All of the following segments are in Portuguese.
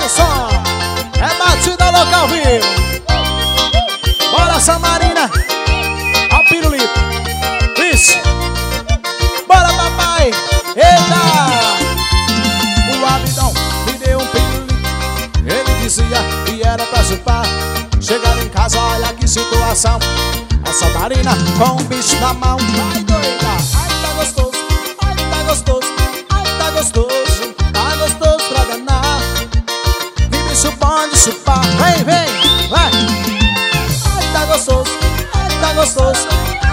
som. É batida local vivo. Bora Samarina. Ó o pirulito. Isso. Bora papai. Eita. O Abidão me deu um pirulito. Ele dizia que era pra chupar. Chegar em casa, olha que situação. A Samarina com um bicho na mão. Vai doida. Ai tá gostoso. Ai tá gostoso. Ai tá gostoso. Tá gostoso pra danar. Que bicho bom de chupar. Vem, vem, vai. Ai tá gostoso. Ai tá gostoso.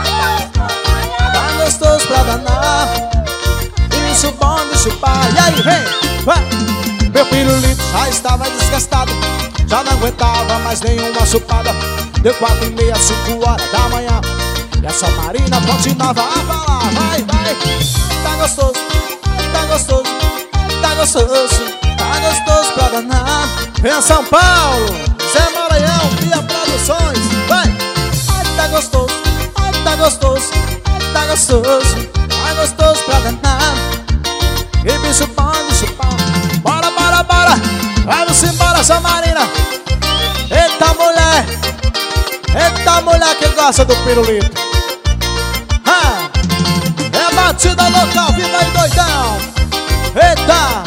Tá gostoso pra danar. Que bicho bom de chupar. E aí, vem, vai. Meu pirulito já estava desgastado. Já não aguentava mais nenhuma chupada. Deu 4h30, 5h da manhã. E a Samarina continuava a falar. Vai, vai. Tá gostoso, tá gostoso, tá gostoso. Tá gostoso pra danar. Vem São Paulo, Zé Maranhão, Via Produções. Vai. Ai, tá gostoso, ai, tá gostoso, ai, tá gostoso. Tá gostoso pra danar. E bicho bom de chupar. Bora, bora, bora. Vamos embora, Samarina. Eita mulher. Eita mulher que gosta do pirulito. É batida local, viva aí doidão. Eita.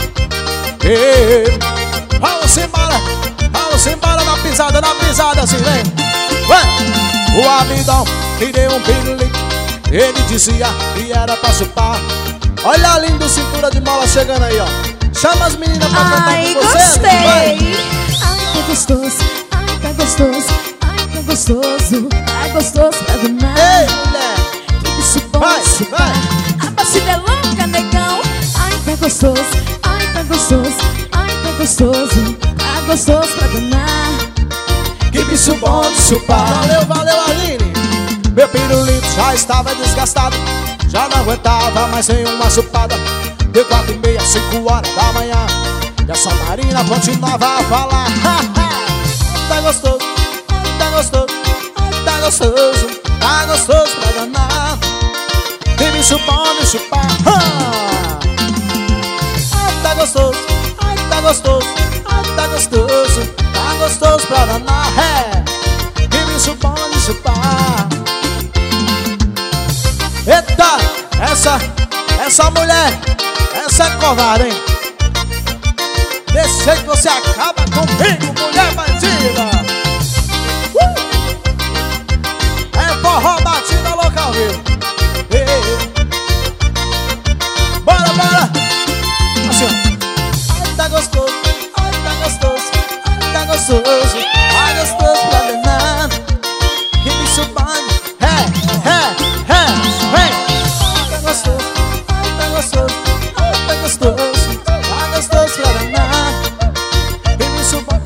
Vamos embora na pisada assim, vem. Vai. O Abidão me deu um pirulito. Ele dizia que era pra chupar. Olha a linda cintura de mola chegando aí, ó. Chama as meninas pra cantar com você. Gostei. Ai, tá gostoso, ai, tá gostoso, ai, tá gostoso, tá gostoso pra danar. Ei, mulher. Que bicho bom Vai, de chupar. vai. A batida é louca, negão. Ai, tá gostoso, ai, tá gostoso, ai, tá gostoso, tá gostoso pra danar. Que bicho bom de chupar. Valeu, valeu, Aline. Meu pirulito já estava desgastado. Já não aguentava mais nenhuma chupada. Deu 4h30, 5h da manhã. E a Samarina continuava a falar. Tá gostoso, tá gostoso, tá gostoso. Tá gostoso pra danar. Que bicho bom de chupar. Tá gostoso, tá gostoso, tá gostoso. Tá gostoso pra danar. Que bicho bom de chupar. Eita, essa mulher, essa é covarde, hein? Desse jeito você acaba comigo, mulher bandida. É forró batida local, viu? Bora, bora. Assim, ó. Ai, tá gostoso, ai, tá gostoso, ai, tá gostoso. Ai, gostoso pra danar. Que bicho bom. Vem. Tá gostoso, ai, tá gostoso, ai, tá gostoso. Tá gostoso pra danar. Que bicho bom.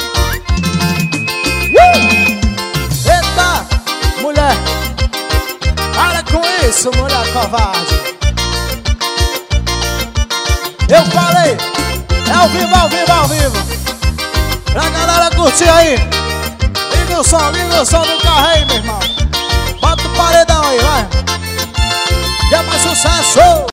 Eita, mulher. Para com isso, mulher covarde. Eu falei, é ao vivo, ao vivo, ao vivo. Pra galera curtir aí. Liga o som do carro aí, meu irmão. Bota o paredão aí, vai. E é mais sucesso.